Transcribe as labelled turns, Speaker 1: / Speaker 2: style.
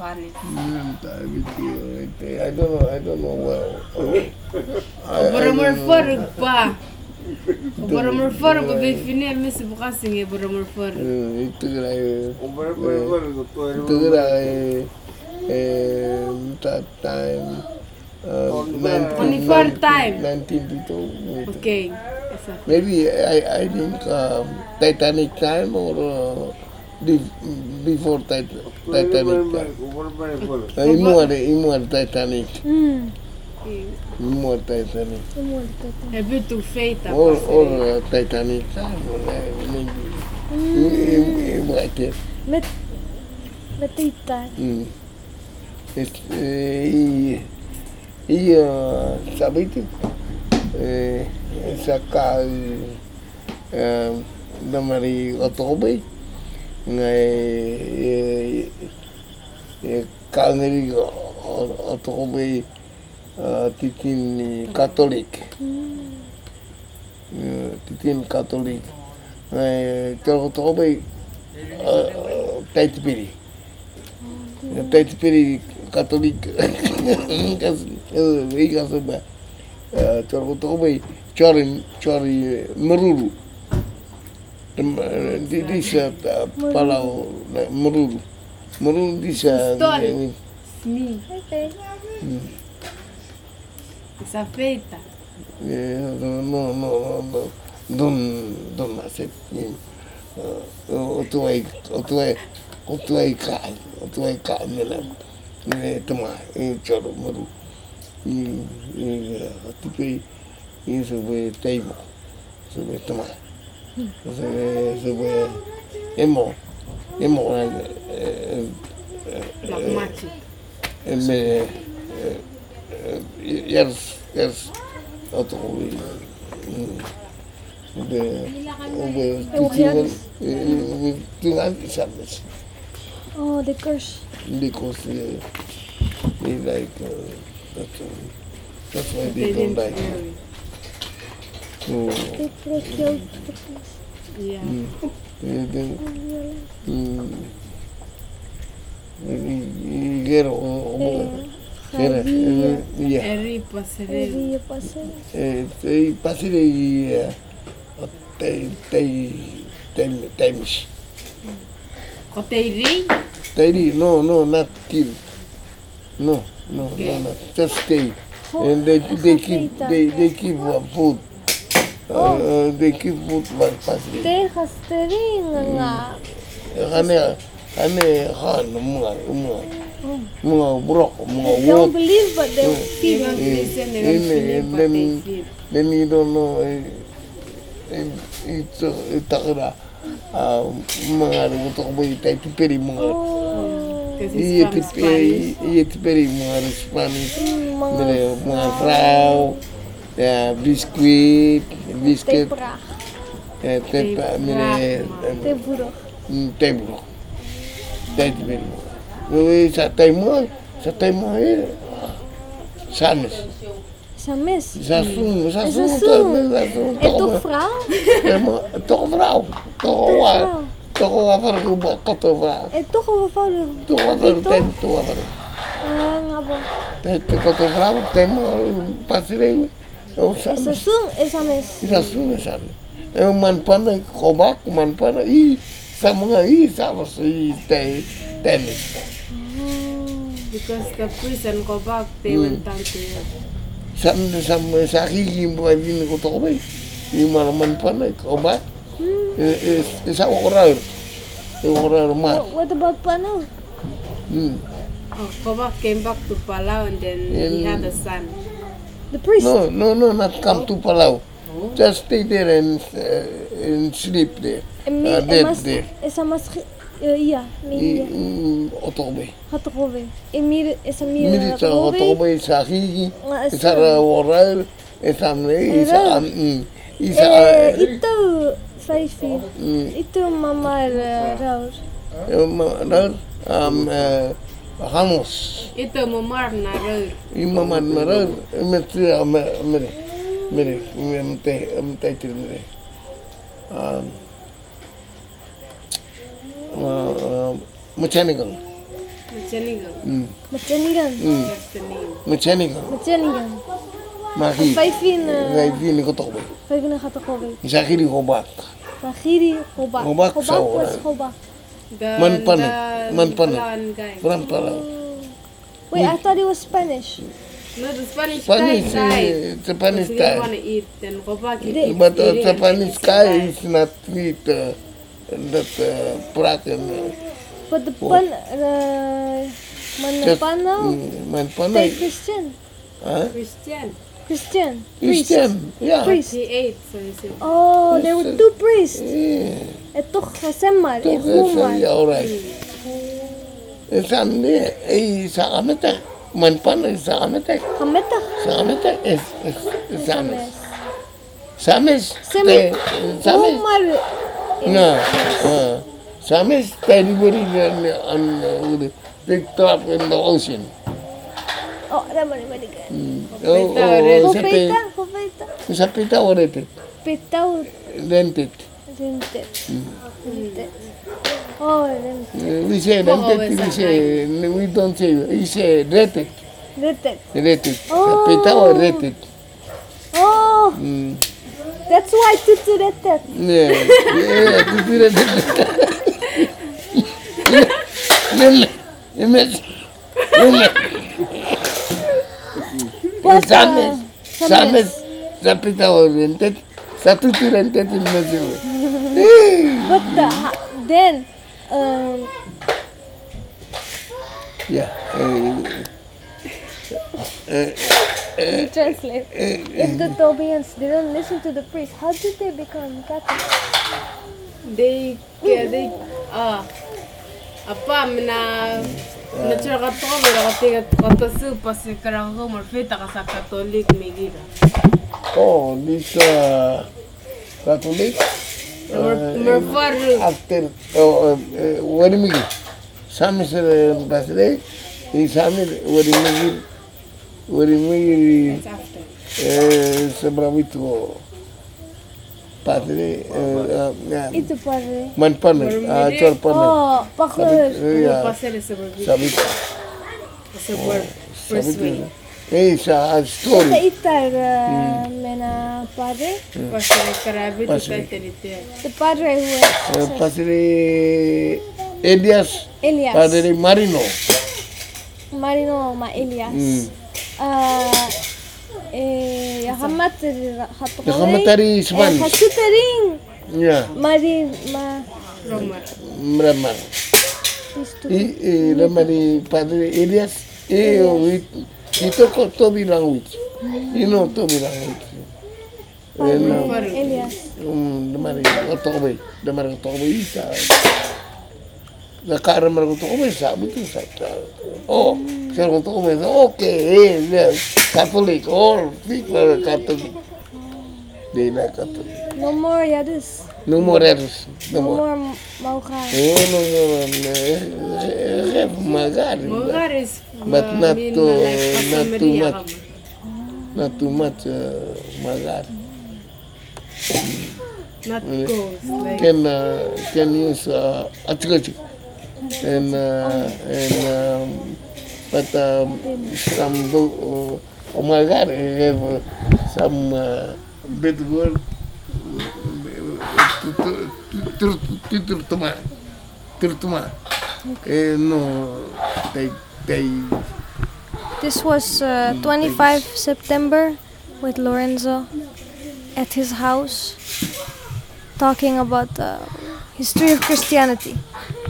Speaker 1: funny.
Speaker 2: I don't know well.
Speaker 1: Boromorfor pa. Boromorfor ko bifine mis bukas ngi boromorfor.
Speaker 2: Itu that time.
Speaker 1: 24 time.
Speaker 2: 19
Speaker 1: Okay.
Speaker 2: Maybe I think Titanic time or before Titanic time. Imo Titanic. Imo Titanic.
Speaker 1: É muito feita.
Speaker 2: Or Titanic time. Maybe. Imo ate.
Speaker 3: Matita.
Speaker 2: Sabe itu? Saka damari otobe ngai kangeri otobe titin Katolik ngai otobe taitpiri Katolik ikasaba otobe cari meruru disa palau meruru disa
Speaker 1: Essa feita.
Speaker 2: No don't accept otuai ka nela tama coro meru tipe sobre table sobre tama sobre emo
Speaker 1: Machi.
Speaker 2: Yes otro
Speaker 3: Oh, the curse.
Speaker 2: Because they like that's why they don't like it.
Speaker 3: They killed the place.
Speaker 1: Yeah. Eri passerelle.
Speaker 2: Passere times.
Speaker 1: Coteiri?
Speaker 2: Tidy, no, not kill. No, just stay. And they keep food. They keep food like passage.
Speaker 3: Texas, nga.
Speaker 2: Ane han mga brok, mga
Speaker 3: They don't
Speaker 2: wood.
Speaker 3: believe, but they
Speaker 1: They don't listen, they don't believe what they feel.
Speaker 2: Then you don't know. It's takira. Mga rutok ba itay tipiri mga.
Speaker 1: Because it's from Spanish.
Speaker 2: Iya tipiri mga Spanish. Mga frau. Biscuit.
Speaker 3: Tepra.
Speaker 2: Tepa.
Speaker 3: Teburo.
Speaker 2: Tebro. Tay tipiri mga. Sa tay mo sanes.
Speaker 3: Samis.
Speaker 2: Sasung.
Speaker 3: Eto vrouw?
Speaker 2: Toch vrouw. Toch over gebot tot vrouw.
Speaker 3: Eto ko vrouw.
Speaker 2: Toch over tempo over.
Speaker 3: Nga po.
Speaker 2: Tot vrouw temo pasire.
Speaker 3: Sasung, samis.
Speaker 2: Sasung sames. Man pana kobak man pana sa mga sabos tenis.
Speaker 1: Because the prison go back, they went down to
Speaker 2: Sa higing buwan din ko to ba? Yung man pana kobak. Isa orar. Orar ma.
Speaker 3: What about Pano?
Speaker 1: Kobak came back to Palau and then he had a son.
Speaker 3: The priest?
Speaker 2: No, not come to Palau. Just stay there and sleep there. Dead there.
Speaker 3: Esa mas iya, miya.
Speaker 2: Otobe.
Speaker 3: Hatokove. Emir esa mira
Speaker 2: Milita otobe sa higi. Sa orar. Isa
Speaker 3: Ito 5 feet. Ito mama Raur.
Speaker 2: Ramos.
Speaker 1: Ito mamar na road.
Speaker 2: Imamad marar. Mire, Mechanical.
Speaker 1: Machanigan.
Speaker 3: Machanigan.
Speaker 1: That's the name.
Speaker 2: Machanigan.
Speaker 3: Machanigan.
Speaker 2: Maki.
Speaker 3: Vijfin.
Speaker 2: Vijfin ko tokbe.
Speaker 3: Vijfin Katakobe.
Speaker 2: Sakiri hobak.
Speaker 3: Rahiri Hobak.
Speaker 2: Hobak
Speaker 3: Hobak
Speaker 2: sa
Speaker 3: was
Speaker 2: oran.
Speaker 3: Hobak.
Speaker 2: Man Pala.
Speaker 1: Palawan guy.
Speaker 2: From Pala.
Speaker 3: Wait, I thought it was Spanish.
Speaker 1: No, the Spanish
Speaker 2: Spanish,
Speaker 1: guy died.
Speaker 2: Spanish
Speaker 1: Because he didn't want
Speaker 2: guy.
Speaker 1: to eat. Then Hobak
Speaker 3: They-
Speaker 2: But
Speaker 1: eat.
Speaker 2: Spanish guy is not eat that praten.
Speaker 3: But the Manapana,
Speaker 2: Man
Speaker 3: they
Speaker 2: Pala.
Speaker 3: Christian.
Speaker 2: Huh?
Speaker 1: Christian.
Speaker 3: Christian. Priest.
Speaker 2: Christian. Yeah.
Speaker 3: Priest.
Speaker 1: He ate, so he said.
Speaker 3: Oh, there were two priests.
Speaker 2: Yeah.
Speaker 3: Ito Semar,
Speaker 2: Yeah,
Speaker 3: Humar.
Speaker 2: alright. Sande, sa kamete. Man Pala sa kamete.
Speaker 3: Kameta.
Speaker 2: Sa kamete is Samis. Samis.
Speaker 3: Samis.
Speaker 2: Samis.
Speaker 3: Humar.
Speaker 2: No. Samis terribly on picked up in the ocean.
Speaker 3: Oh, ramani manigan.
Speaker 1: Kopeta,
Speaker 3: Kopeta.
Speaker 2: Sa pita or it.
Speaker 3: Pitaw.
Speaker 2: Rented.
Speaker 3: Rented. Rented. Oh, rented.
Speaker 2: We say rented, we don't say, we say rented.
Speaker 3: Rented.
Speaker 2: Rented.
Speaker 3: Oh.
Speaker 2: Sa pita or rented.
Speaker 3: Oh, that's why tutu rented.
Speaker 2: Yeah.
Speaker 3: But,
Speaker 2: Samis, sa pita or rented, sa tutu rented in Mexico.
Speaker 3: But then,
Speaker 2: Yeah.
Speaker 3: translate. If the Tobians didn't listen to the priest, how did they become Catholic?
Speaker 1: they, apa, na tsura ka to, pero ka su, pasi karang ko, morfita ka sa Catholic, may gira.
Speaker 2: Oh, this Catholic
Speaker 1: Morfaru.
Speaker 2: after what do you mean? Samis birthday, Samis what do you mean?
Speaker 1: It's after.
Speaker 2: Sabravito padre,
Speaker 3: Ito pare.
Speaker 2: Manpana, Chorpana,
Speaker 3: Oh, pakul.
Speaker 2: yeah,
Speaker 1: Pasel sa babi.
Speaker 2: Sabito,
Speaker 1: Sa first way.
Speaker 2: it's a
Speaker 3: Sa
Speaker 2: story.
Speaker 3: itar mena padre.
Speaker 1: Pasel karabi, to
Speaker 2: Pasel.
Speaker 1: kay tenite.
Speaker 3: The padre who was
Speaker 2: Padre Elias,
Speaker 3: Elias.
Speaker 2: Padre Marino.
Speaker 3: Marino ma Elias.
Speaker 2: Yakamatari Spanish.
Speaker 3: Hasutering.
Speaker 2: Yeah,
Speaker 3: Mari ma
Speaker 1: Romar.
Speaker 2: Mramar.
Speaker 3: these two.
Speaker 2: Ramari Padre Elias, ito ko Toby language. You know Toby language.
Speaker 3: Padre Elias.
Speaker 2: Damari Otobe isa. Nakaramar ko Tobe sabi ko sa. Oh, siya ko Tobe. Okay, yes, Catholic or people Catholic. They like Catholic.
Speaker 3: No more Yadus.
Speaker 2: No more errors.
Speaker 3: No
Speaker 2: No more.
Speaker 3: more Mauka.
Speaker 2: Oh, no more. Magari.
Speaker 1: Mogar is
Speaker 2: But not
Speaker 1: mean
Speaker 2: to-
Speaker 1: like
Speaker 2: not
Speaker 1: Pastor
Speaker 2: too
Speaker 1: Maria
Speaker 2: much.
Speaker 1: kamo.
Speaker 2: Not too much magar.
Speaker 1: Not ghost. Like
Speaker 2: Can use achikachi. And but some magar have some bit word turtuma. No, they
Speaker 3: This was 25 September with Lorenzo at his house talking about the history of Christianity.